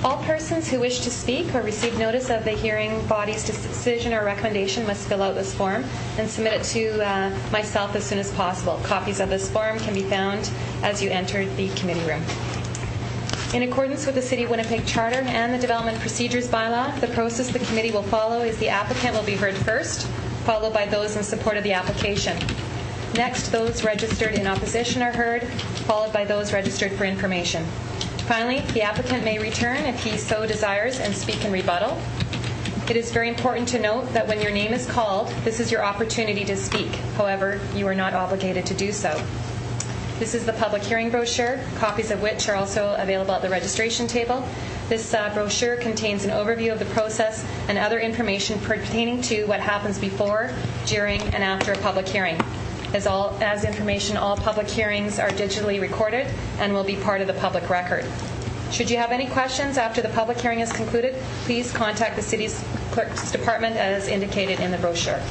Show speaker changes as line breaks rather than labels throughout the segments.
All persons who wish to speak or receive notice of the hearing body's decision or recommendation must fill out this form and submit it to myself as soon as possible. Copies of this form can be found as you enter the committee room. In accordance with the City of Winnipeg Charter and the Development Procedures Bylaw, the process the committee will follow is the applicant will be heard first, followed by those in support of the application. Next, those registered in opposition are heard, followed by those registered for information. Finally, the applicant may return if he so desires and speak in rebuttal. It is very important to note that when your name is called, this is your opportunity to speak. However, you are not obligated to do so. This is the public hearing brochure, copies of which are also available at the registration table. This brochure contains an overview of the process and other information pertaining to what happens before, during, and after a public hearing. As information, all public hearings are digitally recorded and will be part of the public record. Should you have any questions after the public hearing is concluded, please contact the City's Clerk's Department as indicated in the brochure.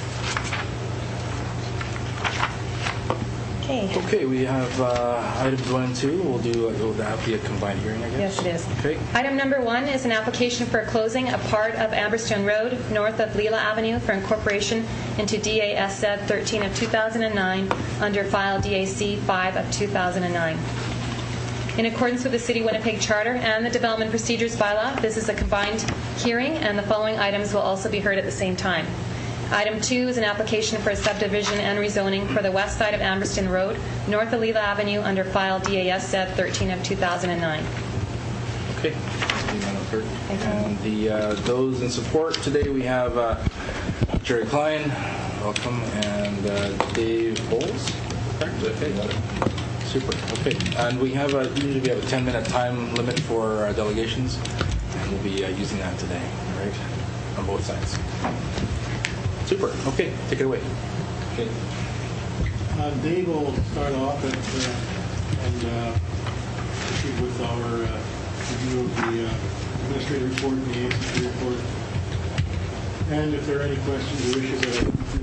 Okay, we have items 1 and 2. Will that be a combined hearing, I guess?
Yes, it is.
Okay.
Item number 1 is an application for closing a part of Amberstone Road north of Leela Avenue for incorporation into DASZ 13 of 2009 under file DAC 5 of 2009. In accordance with the City of Winnipeg Charter and the Development Procedures Bylaw, this is a combined hearing, and the following items will also be heard at the same time. Item 2 is an application for a subdivision and rezoning for the west side of Amberstone Road, north of Leela Avenue, under file DASZ 13 of 2009.
Okay. And those in support today, we have Jerry Klein, welcome, and Dave Bowles. Okay. Super. Okay. And we have usually we have a 10-minute time limit for delegations, and we'll be using that today, right? On both sides. Super. Okay, take it away.
Okay. Dave will start off and proceed with our review of the administrative report and the agency report. And if there are any questions or issues that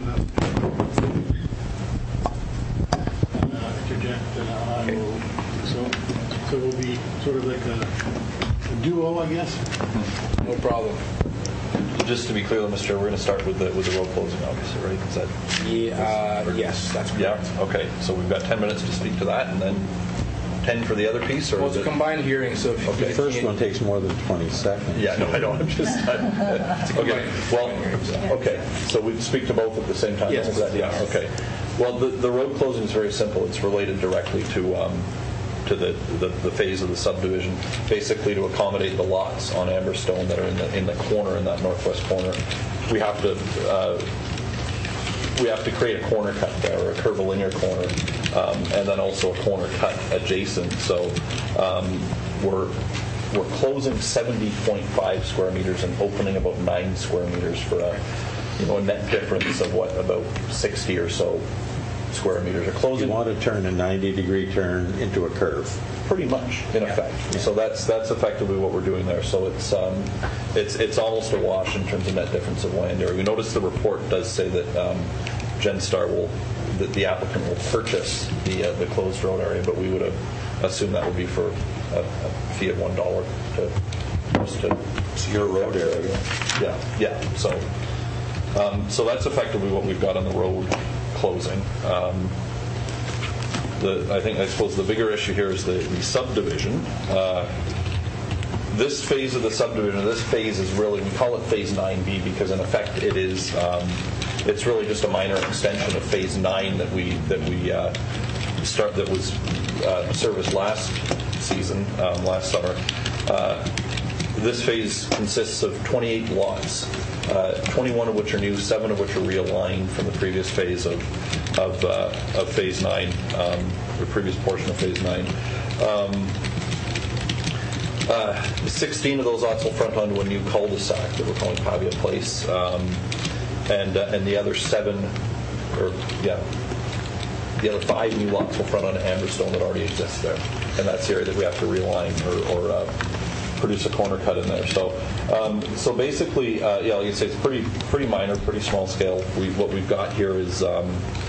interject, I will do so. So it will be sort of like a duo, I guess.
No problem.
Just to be clear, Mr. We're going to start with the road closing, obviously, right? Is that?
Yes, that's correct.
Yeah. Okay. So we've got 10 minutes to speak to that, and then 10 for the other piece, or
well, it's a combined hearing, so if
the first one takes more than 20 seconds.
Yeah. No, I don't. I'm just. Okay. Well. Okay. So we speak to both at the same time.
Yes.
Is that, yeah. Okay. Well, the road closing is very simple. It's related directly to the phase of the subdivision, basically to accommodate the lots on Amberstone that are in the corner, in that northwest corner. We have to create a corner cut there, or a curvilinear corner, and then also a corner cut adjacent. So we're closing 70.5 square meters and opening about 9 square meters for a net difference of about 60 or so square meters. Are closing.
You want to turn a 90-degree turn into a curve.
Pretty much, in effect. Yeah. So that's effectively what we're doing there. So it's almost a wash in terms of net difference of land area. We notice the report does say that Genstar the applicant will purchase the closed road area, but we would assume that would be for a fee of $1 to
it's your road area.
Yeah. So that's effectively what we've got on the road closing. I suppose the bigger issue here is the subdivision. This phase of the subdivision, this phase is really, we call it Phase 9B because in effect it is, it's really just a minor extension of Phase 9 that was serviced last season, last summer. This phase consists of 28 lots, 21 of which are new, 7 of which are realigned from the previous phase of Phase 9, the previous portion of Phase 9. 16 of those lots will front onto a new cul-de-sac that we're calling Pavia Place, and the other 5 new lots will front onto Amberstone that already exists there, and that's the area that we have to realign or produce a corner cut in there. So basically, like I say, it's pretty minor, pretty small scale. What we've got here is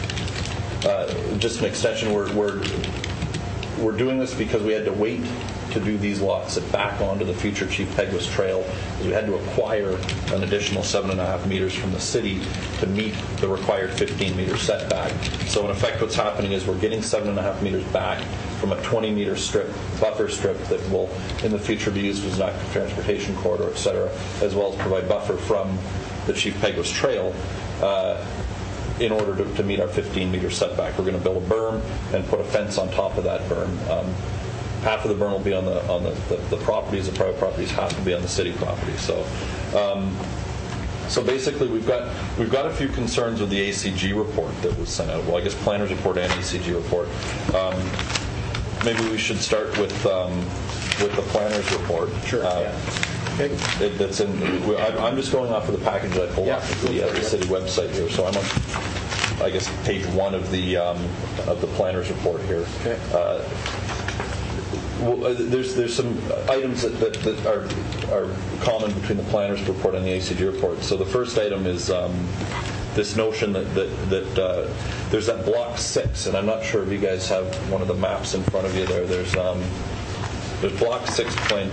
just an extension. We're doing this because we had to wait to do these lots back onto the future Chief Peguis Trail is we had to acquire an additional 7.5 meters from the city to meet the required 15-meter setback. So in effect, what's happening is we're getting 7.5 meters back from a 20-meter buffer strip that will in the future be used as an active transportation corridor, et cetera, as well as provide buffer from the Chief Peguis Trail in order to meet our 15-meter setback. We're going to build a berm and put a fence on top of that berm. Half of the berm will be on the properties, the private properties, half will be on the city property. So basically, we've got a few concerns with the ACG report that was sent out. Well, I guess planners report and ACG report. Maybe we should start with the planners report.
Sure.
That's in. I'm just going off of the package that I pulled off of the city website here. So I'm on, I guess, page 1 of the planners report here.
Okay.
There's some items that are common between the planners report and the ACG report. So the first item is this notion that there's that block 6, and I'm not sure if you guys have one of the maps in front of you there. There's block 6 plan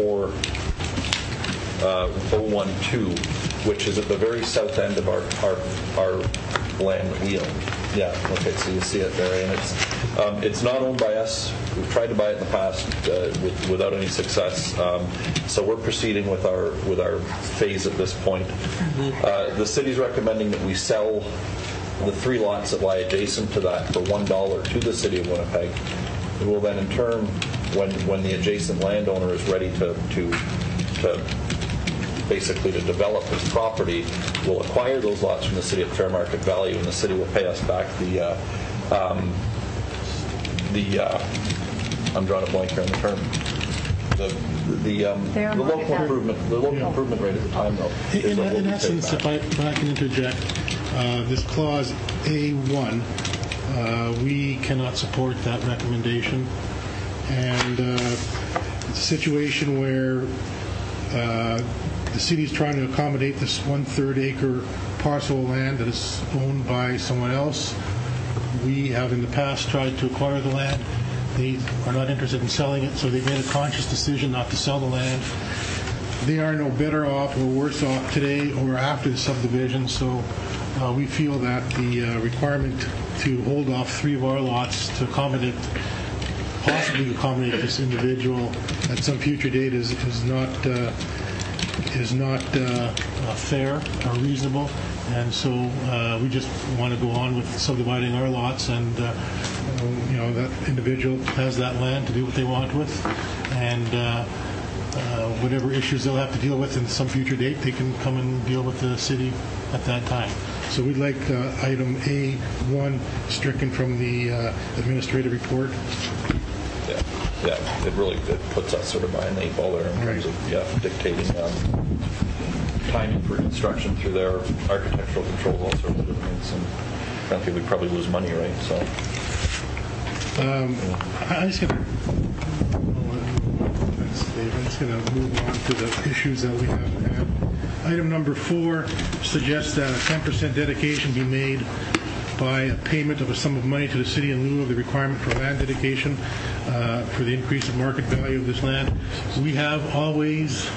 24012, which is at the very south end of our land that we own. Yeah, okay, so you see it there, and it's not owned by us. We've tried to buy it in the past without any success. So we're proceeding with our phase at this point. The city's recommending that we sell the 3 lots that lie adjacent to that for $1 to the city of Winnipeg. We will then, in turn, when the adjacent landowner is ready to basically to develop his property, we'll acquire those lots from the city at fair market value, and the city will pay us back the I'm drawing a blank here on the term. The local improvement rate at the time, though.
In essence, if I can interject, this clause A1, we cannot support that recommendation, and it's a situation where the city is trying to accommodate this 1/3 acre parcel of land that is owned by someone else. We have in the past tried to acquire the land. They are not interested in selling it, so they've made a conscious decision not to sell the land. They are no better off or worse off today or after the subdivision, so we feel that the requirement to hold off 3 of our lots to possibly accommodate this individual at some future date is not fair or reasonable, and so we just want to go on with subdividing our lots, and that individual has that land to do what they want with, and whatever issues they'll have to deal with in some future date, they can come and deal with the city at that time. So we'd like item A1 stricken from the administrative report.
Yeah, it puts us sort of behind the 8 ball there in terms of dictating timing for construction through their architectural controls, all sorts of different things, and frankly, we'd probably lose money, right? So,
I'm just going to move on to the issues that we have had. Item number 4 suggests that a 10% dedication be made by a payment of a sum of money to the city in lieu of the requirement for land dedication for the increase of market value of this land. We have always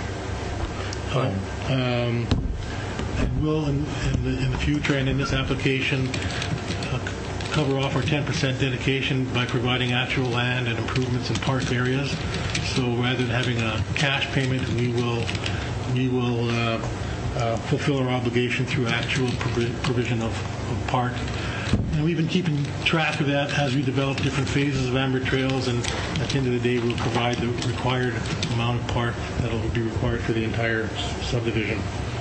and will in the future and in this application cover off our 10% dedication by providing actual land and improvements in park areas. So rather than having a cash payment, we will fulfill our obligation through actual provision of park. And we've been keeping track of that as we develop different phases of Amber Trails, and at the end of the day, we'll provide the required amount of park that will be required for the entire subdivision.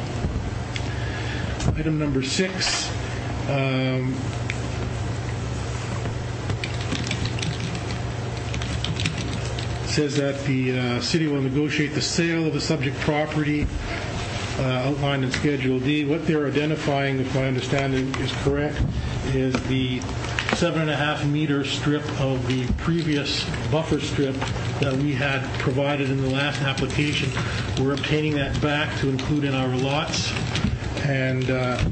Item number 6. Says that the city will negotiate the sale of the subject property outlined in Schedule D. What they're identifying, if my understanding is correct, is the 7.5 meter strip of the previous buffer strip that we had provided in the last application. We're obtaining that back to include in our lots, and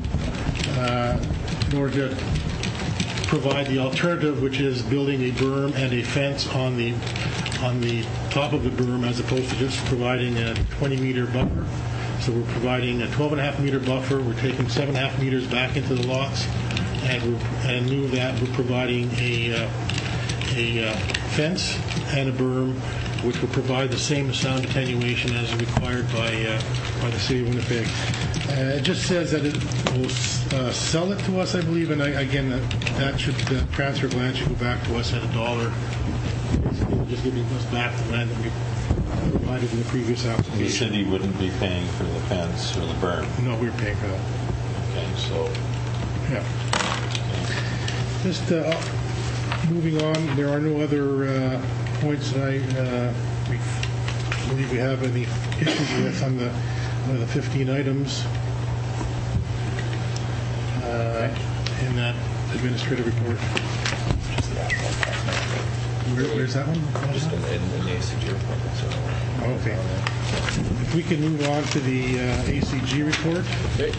in order to provide the alternative, which is building a berm and a fence on the on the top of the berm as opposed to just providing a 20-meter buffer. So we're providing a 12.5-meter buffer. We're taking 7.5 meters back into the lots, and in lieu of that, we're providing a fence and a berm, which will provide the same sound attenuation as required by the City of Winnipeg. It just says that it will sell it to us, I believe, and again, that transfer of land should go back to us at $1. Basically, it'll just giving us back the land that we provided in the previous
The
application.
city wouldn't be paying for the fence or the berm.
No, we're paying for that.
Okay, so
Yeah. Just moving on, there are no other points that I believe we have any issues with on the 15 items in that administrative report. Where's that one?
Just in the ACG report.
Okay. If we can move on to the ACG report.
Okay.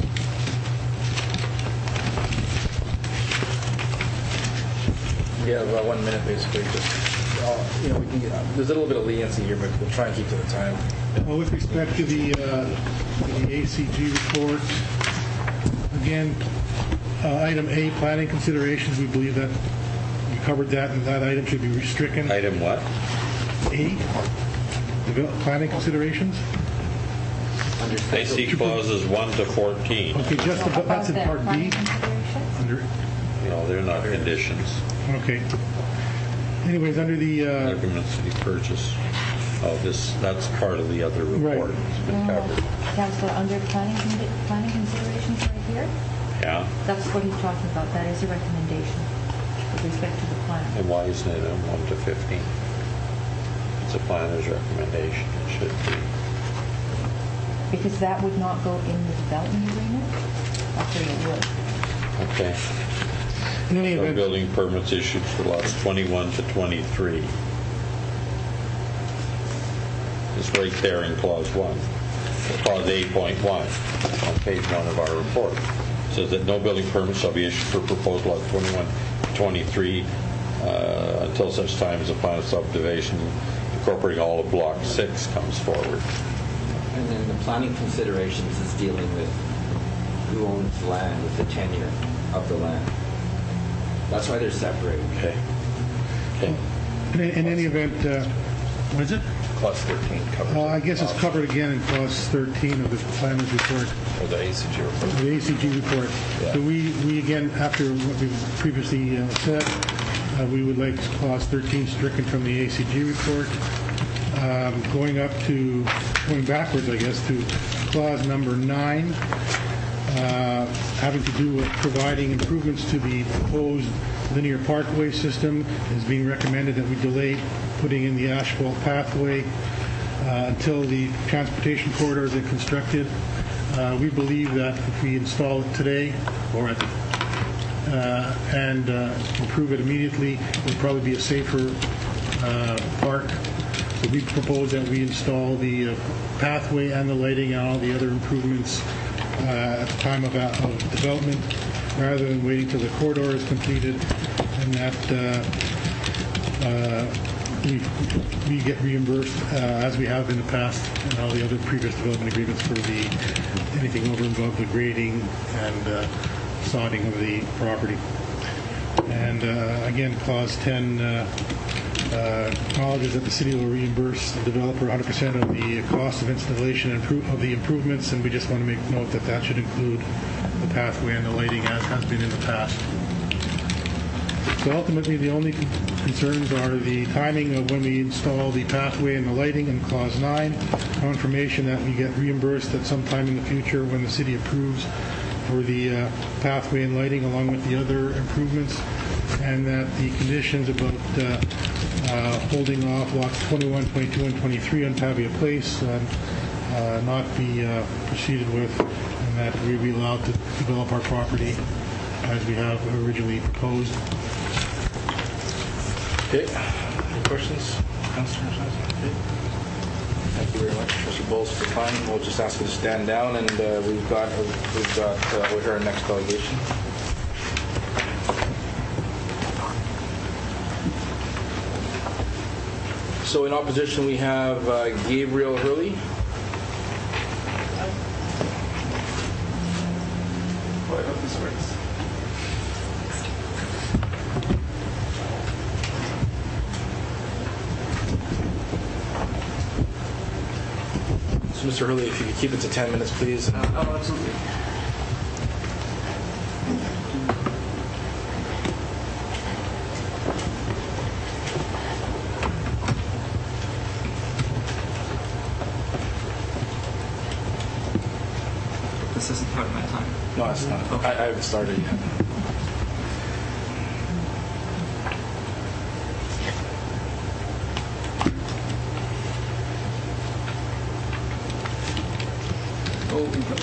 Yeah, about 1 minute basically. Just we can there's a little bit of leniency here, but we'll try and keep to the time.
Well, with respect to the ACG report, again, item A, planning considerations, we believe that we covered that, and that item should be stricken.
item what?
A, planning considerations.
I see clauses 1 to 14.
Okay, just about, that's in part B. Under,
No, they're not conditions.
okay. Anyways, under the
Recommend city purchase. Oh, that's part of the other report.
Right.
It's been covered.
Councillor, under planning considerations right here,
Yeah?
that's what he's talking about. That is a recommendation with respect to the plan.
And why isn't it in 1 to 15? It's a planner's recommendation. It should be.
Because that would not go in the development agreement. Actually, it would.
Okay.
in any
No
event,
building permits issued for lots 21 to 23. It's right there in clause 1. Clause 8.1 on page 1 of our report. It says that no building permit shall be issued for proposed lots 21 to 23 until such time as a plan of subdivision incorporating all of block 6 comes forward.
And then the planning considerations is dealing with who owns the land, with the tenure of the land. That's why they're separated.
Okay. Okay.
in any event, what is it?
Clause 13 covers
I guess it's covered again in clause 13 of the planner's report.
Or the ACG report.
The ACG report.
Yeah.
So we again, after what we've previously said, we would like clause 13 stricken from the ACG report. Going backwards, I guess, to clause number 9, having to do with providing improvements to the proposed linear parkway system. It is being recommended that we delay putting in the asphalt pathway until the transportation corridors are constructed. We believe that if we install it today or and improve it immediately, it would probably be a safer park. So we propose that we install the pathway and the lighting and all the other improvements at the time of development, rather than waiting till the corridor is completed, and that we get reimbursed as we have in the past and all the other previous development agreements for anything over and above the grading and sodding of the property. And again, clause 10 acknowledges that the city will reimburse the developer 100% of the cost of installation of the improvements, and we just want to make note that that should include the pathway and the lighting as has been in the past. So ultimately, the only concerns are the timing of when we install the pathway and the lighting in clause 9, confirmation that we get reimbursed at some time in the future when the city approves for the pathway and lighting along with the other improvements, and that the conditions about holding off lots 21, 22, and 23 on Pavia Place not be proceeded with, and that we be allowed to develop our property as we have originally proposed.
Okay. Any questions, Councillor? Okay. Thank you very much, Mr. Bowles, for the time. We'll just ask you to stand down, and we'll hear our next delegation. So in opposition, we have Gabriel Hurley. Oh, I hope this works. So, Mr. Hurley, if you could keep it to 10 minutes, please.
Oh, absolutely. This isn't part of my time.
No, it's not.
Okay.
I haven't started yet.
Oh, input.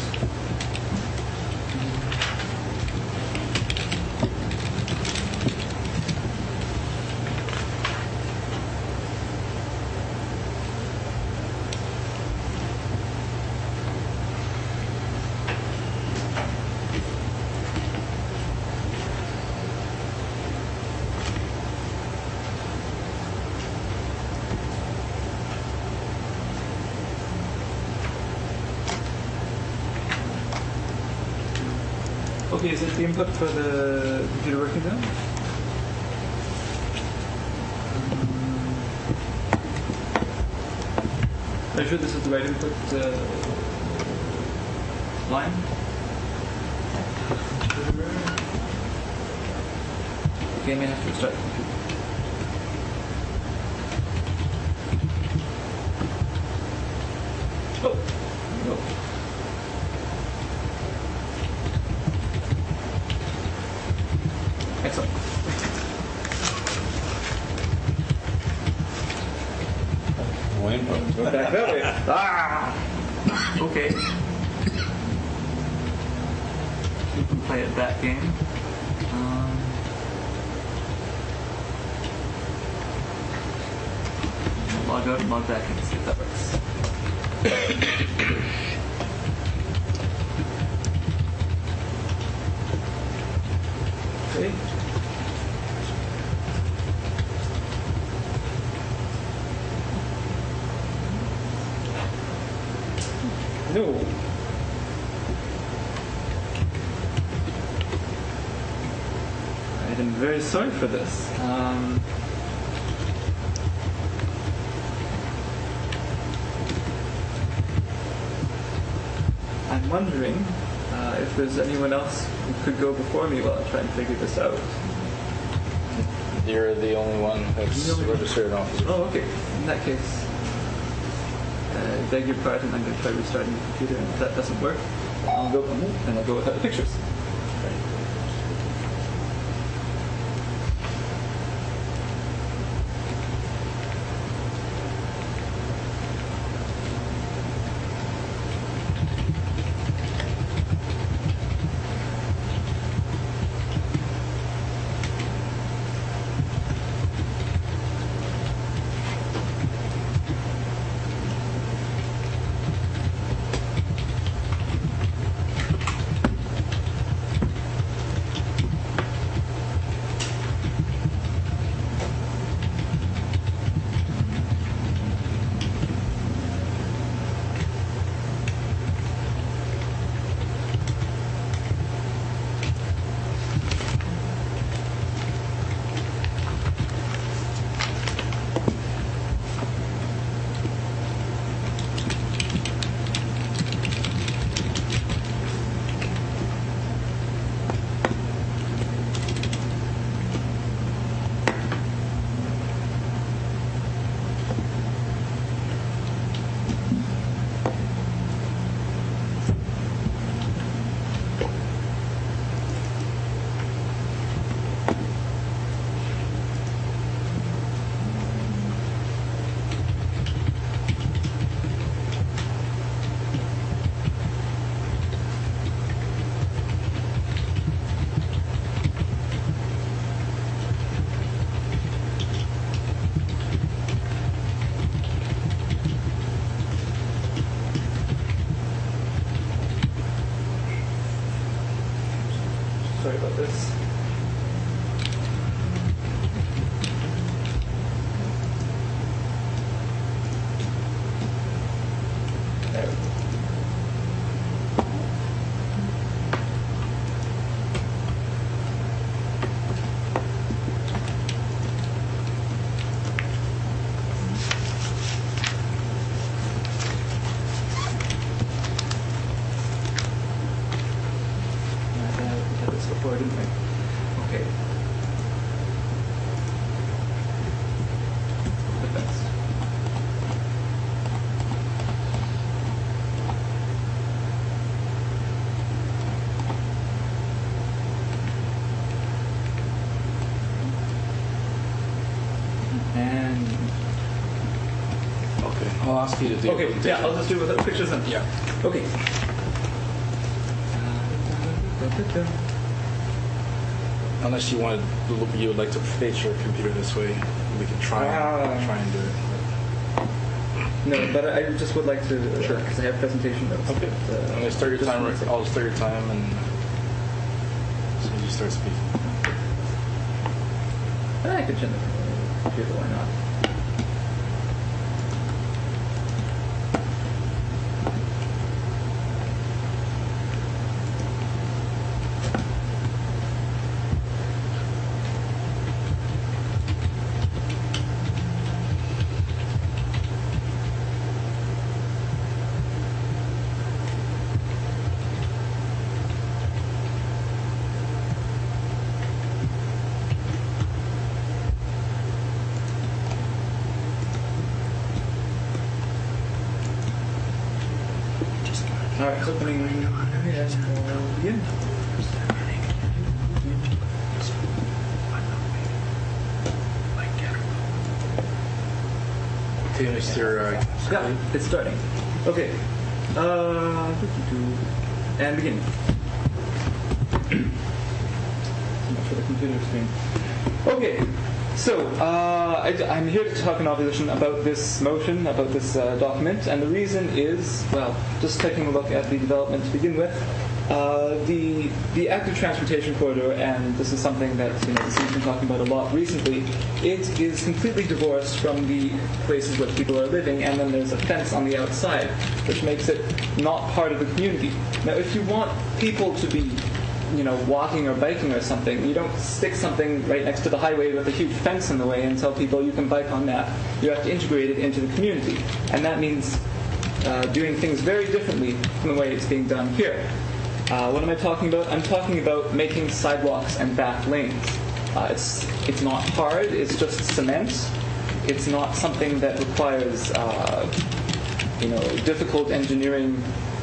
Okay, is it the input for the computer working now? Are you sure this is the right input line? Okay, I may have to restart the computer. Oh, no. Excellent.
No input.
Go back that way. Ah! Okay. You can play at that game. Log out and log back in and see if that works. Okay. No. I'm very sorry for this. I'm wondering if there's anyone else who could go before me while I try and figure this out.
You're the only one that's
You're the only one.
registered in office.
Oh, okay. In that case, I beg your pardon. I'm going to try restarting the computer, and if that doesn't work, I'll go and I'll go without the pictures. Sorry about this. before, didn't we? Okay. The fence. And
Okay, I'll ask you to do
okay,
it.
yeah, I'll just do it without the pictures then.
Yeah.
Okay.
Unless you wanted, you would like to face your computer this way, we can try and do it.
No, but I just would like to, because I have presentation notes.
Okay.
But,
I'm gonna start your
just
timer.
one second.
I'll start your time, and as soon as you start speaking.
I could turn the computer, why not? All right, opening. Yes, we'll begin.
Okay, Mr.
Yeah, it's starting. Okay. And begin. So much for the computer screen. Okay. So, I'm here to talk in opposition about this motion, about this document, and the reason is, well, just taking a look at the development to begin with, the active transportation corridor, and this is something that the city's been talking about a lot recently, it is completely divorced from the places where people are living, and then there's a fence on the outside, which makes it not part of the community. Now, if you want people to be walking or biking or something, you don't stick something right next to the highway with a huge fence in the way and tell people you can bike on that. You have to integrate it into the community. And that means doing things very differently from the way it's being done here. What am I talking about? I'm talking about making sidewalks and back lanes. It's not hard, it's just cement. It's not something that requires difficult engineering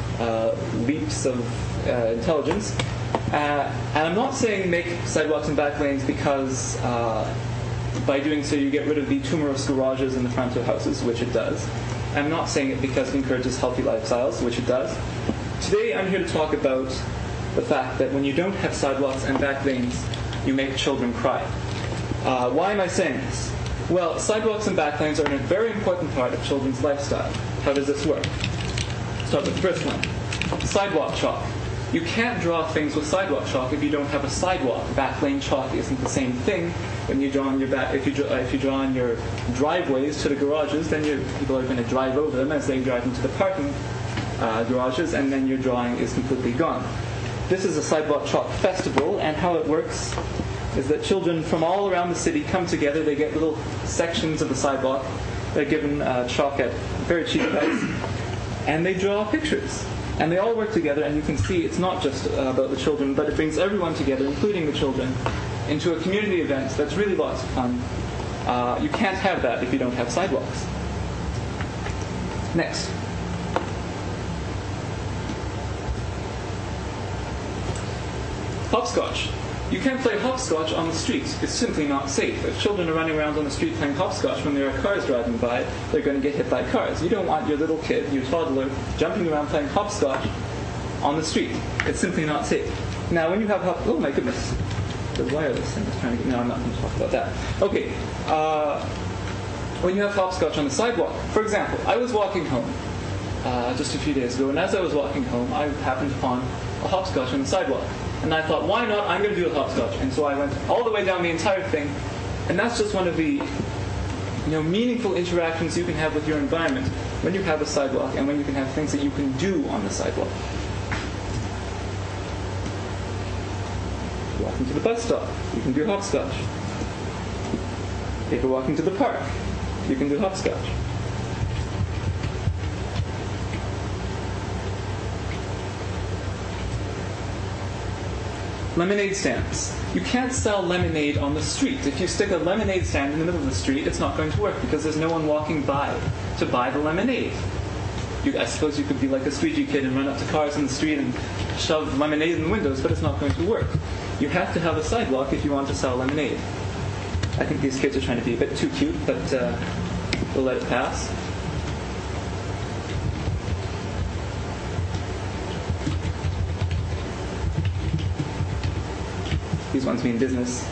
leaps of intelligence. And I'm not saying make sidewalks and back lanes because by doing so you get rid of the tumorous garages in the front of houses, which it does. I'm not saying it because it encourages healthy lifestyles, which it does. Today I'm here to talk about the fact that when you don't have sidewalks and back lanes, you make children cry. Why am I saying this? Well, sidewalks and back lanes are a very important part of children's lifestyle. How does this work? Start with the first one. Sidewalk chalk. You can't draw things with sidewalk chalk if you don't have a sidewalk. Back lane chalk isn't the same thing. When you draw on your if you draw on your driveways to the garages, then people are going to drive over them as they drive into the parking garages, and then your drawing is completely gone. This is a sidewalk chalk festival, and how it works is that children from all around the city come together. They get little sections of the sidewalk. They're given chalk at very cheap price, and they draw pictures. And they all work together, and you can see it's not just about the children, but it brings everyone together, including the children, into a community event that's really lots of fun. You can't have that if you don't have sidewalks. Next. Hopscotch. You can't play hopscotch on the streets. It's simply not safe. If children are running around on the street playing hopscotch when there are cars driving by, they're going to get hit by cars. You don't want your little kid, your toddler, jumping around playing hopscotch on the street. It's simply not safe. Now, when you have oh my goodness, the wireless thing is trying to get. No, I'm not going to talk about that. Okay. When you have hopscotch on the sidewalk, for example, I was walking home just a few days ago, and as I was walking home, I happened upon a hopscotch on the sidewalk. And I thought, why not? I'm going to do a hopscotch. And so I went all the way down the entire thing. And that's just one of the meaningful interactions you can have with your environment when you have a sidewalk and when you can have things that you can do on the sidewalk. Walking to the bus stop, you can do hopscotch. If you're walking to the park, you can do hopscotch. Lemonade stands. You can't sell lemonade on the street. If you stick a lemonade stand in the middle of the street, it's not going to work because there's no one walking by to buy the lemonade. I suppose you could be like a squeegee kid and run up to cars in the street and shove lemonade in the windows, but it's not going to work. You have to have a sidewalk if you want to sell lemonade. I think these kids are trying to be a bit too cute, but we'll let it pass. These ones mean business.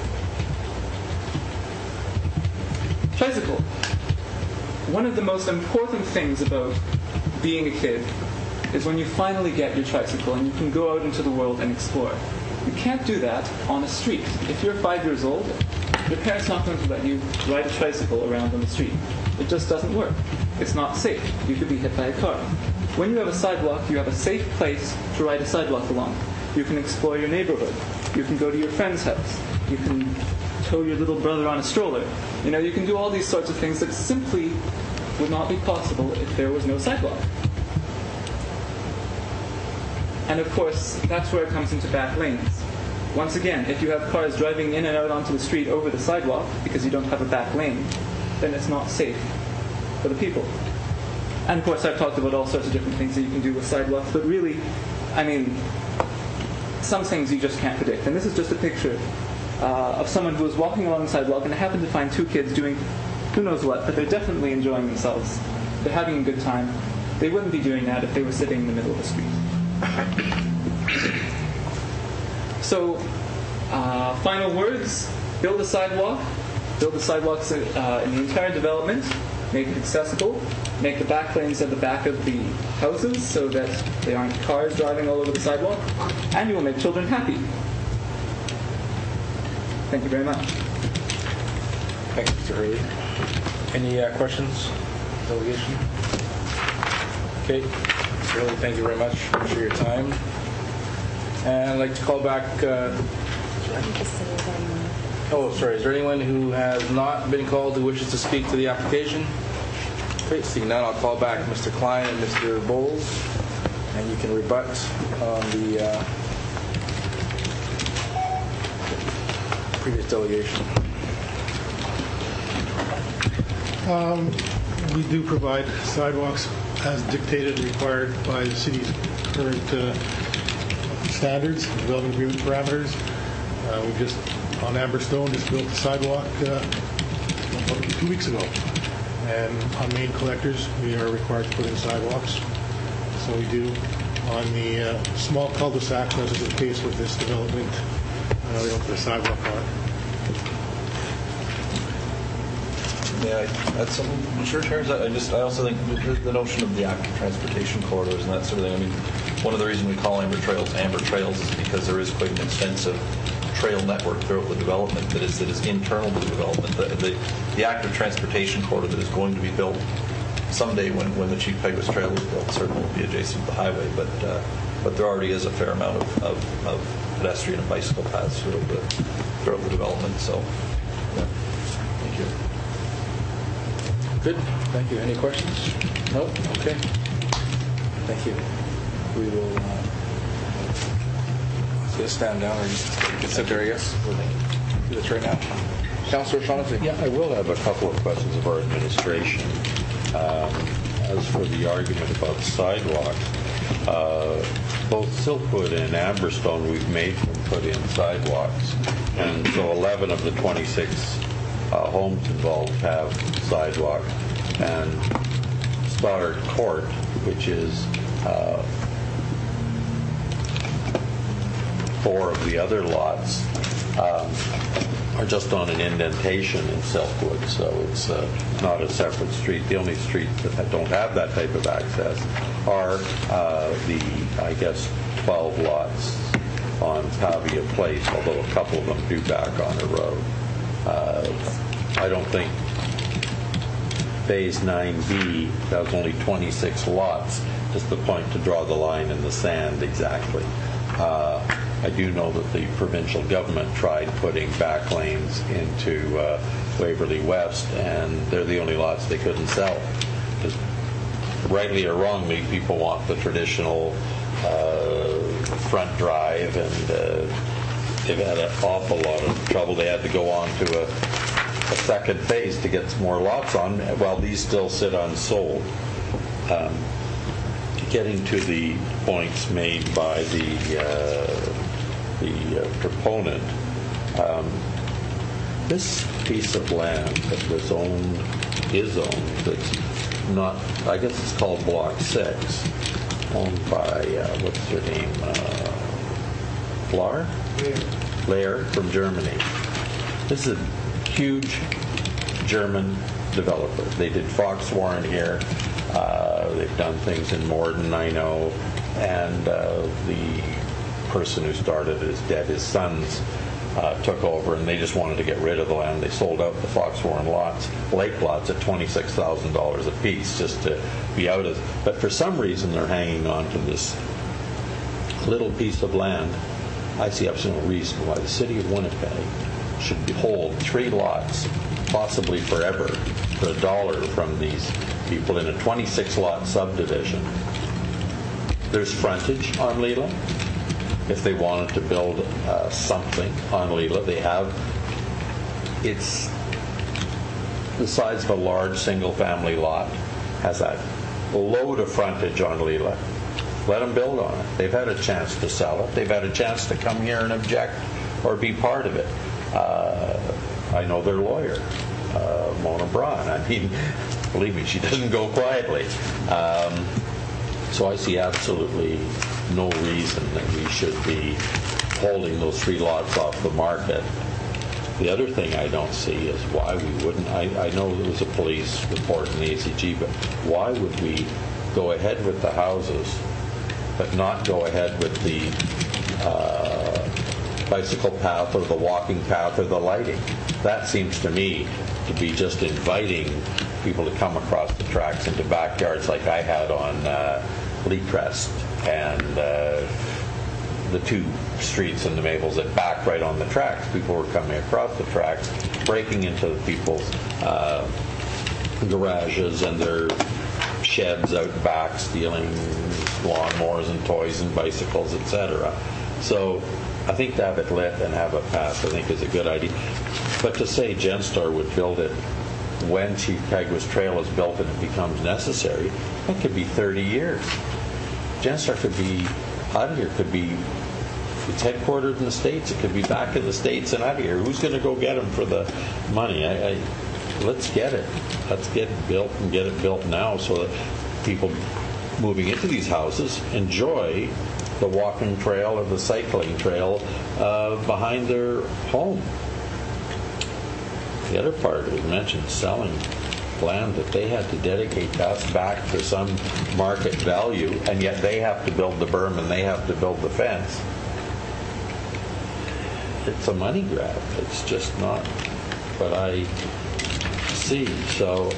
Tricycle. One of the most important things about being a kid is when you finally get your tricycle and you can go out into the world and explore. You can't do that on a street. If you're 5 years old, your parents are not going to let you ride a tricycle around on the street. It just doesn't work. It's not safe. You could be hit by a car. When you have a sidewalk, you have a safe place to ride a sidewalk along. You can explore your neighborhood. You can go to your friend's house. You can tow your little brother on a stroller. You can do all these sorts of things that simply would not be possible if there was no sidewalk. And of course, that's where it comes into back lanes. Once again, if you have cars driving in and out onto the street over the sidewalk because you don't have a back lane, then it's not safe for the people. And of course, I've talked about all sorts of different things that you can do with sidewalks, but really, some things you just can't predict. And this is just a picture of someone who was walking along the sidewalk and happened to find two kids doing who knows what, but they're definitely enjoying themselves. They're having a good time. They wouldn't be doing that if they were sitting in the middle of the street. So, final words, build a sidewalk. Build the sidewalks in the entire development. Make it accessible. Make the back lanes at the back of the houses so that there aren't cars driving all over the sidewalk. And you will make children happy. Thank you very much.
Thanks, Mr. Hurley. Any questions? Delegation? Okay. Mr. Hurley, thank you very much. Appreciate your time. And I'd like to call back... is there anyone who has not been called who wishes to speak to the application? Okay, seeing none, I'll call back Mr. Klein and Mr. Bowles, and you can rebut on the previous delegation.
We do provide sidewalks as dictated and required by the city's current standards, development agreement parameters. We just, on Amberstone, just built a sidewalk about 2 weeks ago. And on main collectors, we are required to put in sidewalks. So we do. On the small cul-de-sacs, as is the case with this development, we don't put a sidewalk on.
Yeah, that's some sure terms. I also think the notion of the active transportation corridors and that sort of thing. I mean, one of the reasons we call Amber Trails is because there is quite an extensive trail network throughout the development that is internal to the development. The active transportation corridor that is going to be built someday when the Chief Peguis Trail is built certainly will be adjacent to the highway, but there already is a fair amount of pedestrian and bicycle paths throughout the development. So, yeah. Thank you.
Good. Thank you. Any questions? No? Okay. Thank you. We will just stand down or you can sit there, I guess. Do this right now. Councillor Shaughnessy.
Yeah, I will have a couple of questions of our administration. As for the argument about sidewalks, both Silkwood and Amberstone we've made them put in sidewalks. And so 11 of the 26 homes involved have sidewalk, and Stoddard Court, which is 4 of the other lots, are just on an indentation in Silkwood, so it's not a separate street. The only streets that don't have that type of access are the 12 lots on Pavia Place, although a couple of them do back on the road. I don't think Phase 9B has only 26 lots, just the point to draw the line in the sand exactly. I do know that the provincial government tried putting back lanes into Waverly West, and they're the only lots they couldn't sell. Because rightly or wrongly, people want the traditional front drive and they've had an awful lot of trouble. They had to go on to a second phase to get some more lots on, while these still sit unsold. Getting to the points made by the proponent, this piece of land that is owned, that's not, I guess it's called Block 6, owned by, what's her name, Lair from Germany. This is a huge German developer. They did Fox Warren here. They've done things in Morden, I know, and the person who started it is dead. His sons took over, and they just wanted to get rid of the land. They sold out the Fox Warren lots, lake lots, at $26,000 a piece just to be out of it. But for some reason, they're hanging on to this little piece of land. I see absolutely no reason why the city of Winnipeg should hold 3 lots, possibly forever, for $1 from these people in a 26-lot subdivision. There's frontage on Leela. If they wanted to build something on Leela, they have. It's the size of a large single-family lot, has a load of frontage on Leela. Let them build on it. They've had a chance to sell it. They've had a chance to come here and object or be part of it. I know their lawyer, Mona Braun. I mean, believe me, she doesn't go quietly. So I see absolutely no reason that we should be holding those 3 lots off the market. The other thing I don't see is why we wouldn't. I know there was a police report in the ACG, but why would we go ahead with the houses but not go ahead with the bicycle path or the walking path or the lighting? That seems to me to be just inviting people to come across the tracks into backyards like I had on Lee Crest and the 2 streets in the Maples that back right on the tracks. People were coming across the tracks, breaking into people's garages and their sheds out back, stealing lawnmowers and toys and bicycles, etc. So I think to have it lit and have a path, I think, is a good idea. But to say Genstar would build it when Chief Caguas Trail is built and it becomes necessary, that could be 30 years. Genstar could be out of here, could be, it's headquartered in the States, it could be back in the States and out of here. Who's going to go get them for the money? Let's get it. Let's get it built and get it built now so that people moving into these houses enjoy the walking trail or the cycling trail behind their home. The other part was mentioned selling land that they had to dedicate that back for some market value, and yet they have to build the berm and they have to build the fence. It's a money grab. It's just not what I see. So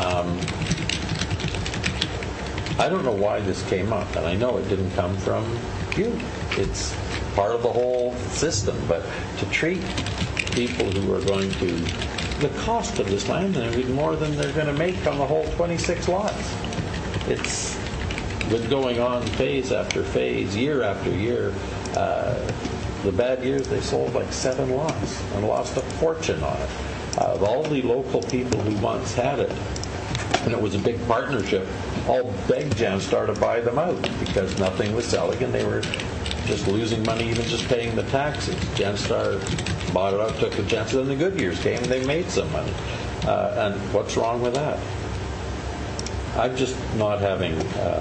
I don't know why this came up, and I know it didn't come from you. It's part of the whole system, but to treat people who are going to, the cost of this land is more than they're going to make on the whole 26 lots. It's been going on phase after phase, year after year. The bad years, they sold like 7 lots and lost a fortune on it. All the local people who once had it, and it was a big partnership, all begged Genstar to buy them out because nothing was selling and they were just losing money even just paying the taxes. Genstar bought it out, took the chances, and the good years came and they made some money. And what's wrong with that? I'm just not having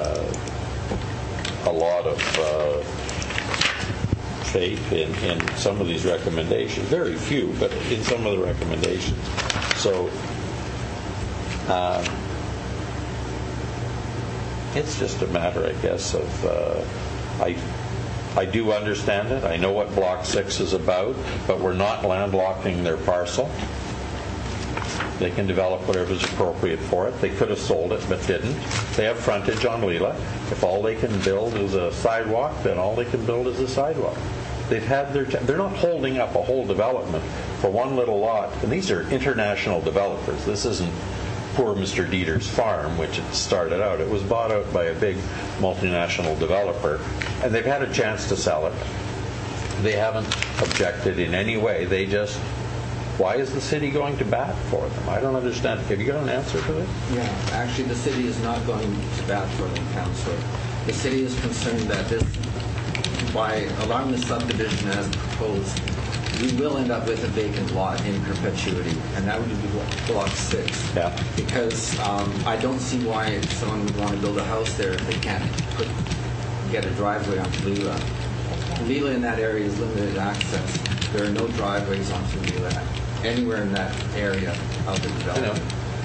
a lot of faith in some of these recommendations. Very few, but in some of the recommendations. So it's just a matter, I guess, of I do understand it. I know what Block 6 is about, but we're not landlocking their parcel. They can develop whatever's appropriate for it. They could have sold it, but didn't. They have frontage on Leela. If all they can build is a sidewalk, then all they can build is a sidewalk. They've had their they're not holding up a whole development for one little lot. And these are international developers. This isn't poor Mr. Dieter's farm, which it started out. It was bought out by a big multinational developer, and they've had a chance to sell it. They haven't objected in any way. They just, why is the city going to bat for them? I don't understand. Have you got an answer to this?
Yeah, actually, the city is not going to bat for them, Councillor. The city is concerned that this, by allowing the subdivision as proposed, we will end up with a vacant lot in perpetuity, and that would be Block 6.
Yeah.
Because I don't see why someone would want to build a house there if they can't get a driveway onto Leela. Leela in that area is limited access. There are no driveways onto Leela anywhere in that area of the development.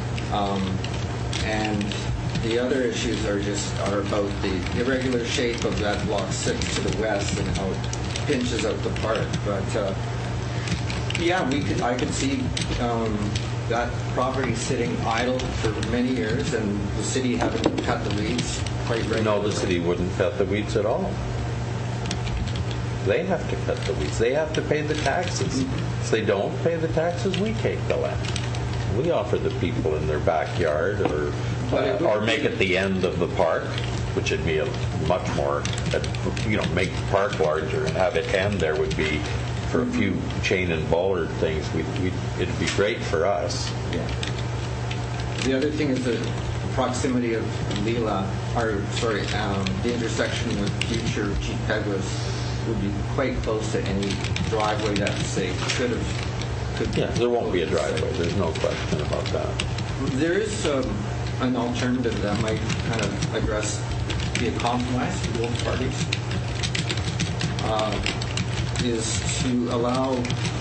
And the other issues are about the irregular shape of that Block 6 to the west and how it pinches out the park. But yeah, I could see that property sitting idle for many years, and the city having to cut the weeds quite regularly.
No, the city wouldn't cut the weeds at all. They have to cut the weeds. They have to pay the taxes. If they don't pay the taxes, we take the land. We offer the people in their backyard or make it the end of the park, which would be a much more, make the park larger and have it end there would be, for a few chain and bollard things, it'd be great for us.
Yeah. The other thing is the proximity of Leela, the intersection with future Chief Pegulas would be quite close to any driveway that, say, could.
Yeah, there won't be a driveway. There's no question about that.
There is an alternative that might kind of be a compromise for both parties. Is to allow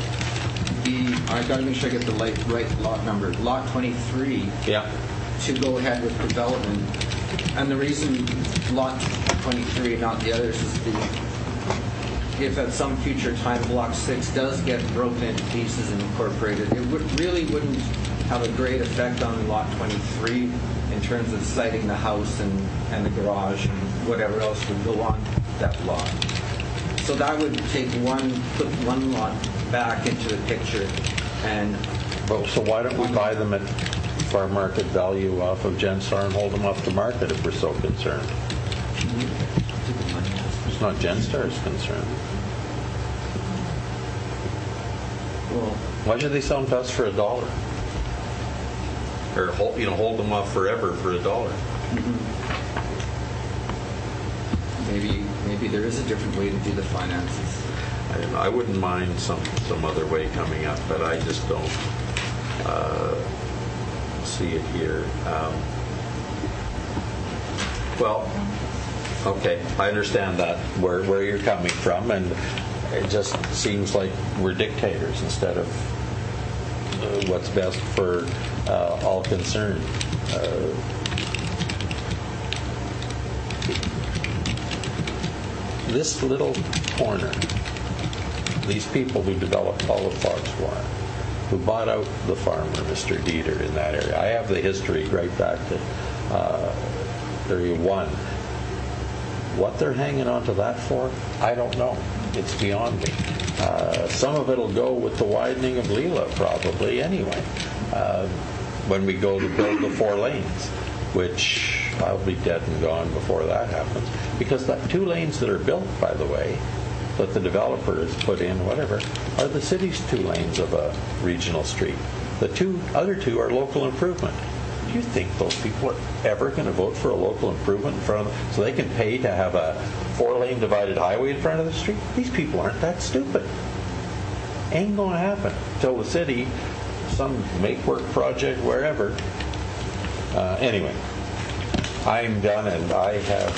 I got to make sure I get the right lot number, Lot 23, to go ahead with development. And the reason Lot 23, not the others, is if at some future time Block 6 does get broken into pieces and incorporated, it really wouldn't have a great effect on Lot 23 in terms of siting the house and the garage and whatever else would go on that lot. So that would put one lot back into the picture. And
so why don't we buy them at fair market value off of Genstar and hold them off the market if we're so concerned? It's not Genstar's concern.
Well,
why should they sell them to us for $1? Or hold them off forever for $1?
Maybe there is a different way to do the finances.
I wouldn't mind some other way coming up, but I just don't see it here. Well, okay, I understand that where you're coming from, and it just seems like we're dictators instead of what's best for all concerned. This little corner, these people who developed all of Foxwarren, who bought out the farmer, Mr. Dieter, in that area. I have the history right back to Area 1. What they're hanging on to that for, I don't know. It's beyond me. Some of it will go with the widening of Leela probably anyway, when we go to build the 4 lanes, which I'll be dead and gone before that happens. Because the 2 lanes that are built, by the way, that the developer has put in, whatever, are the city's 2 lanes of a regional street. The other two are local improvement. Do you think those people are ever going to vote for a local improvement in front of them so they can pay to have a 4-lane divided highway in front of the street? These people aren't that stupid. Ain't going to happen till the city, some make-work project, wherever. Anyway, I'm done, and I have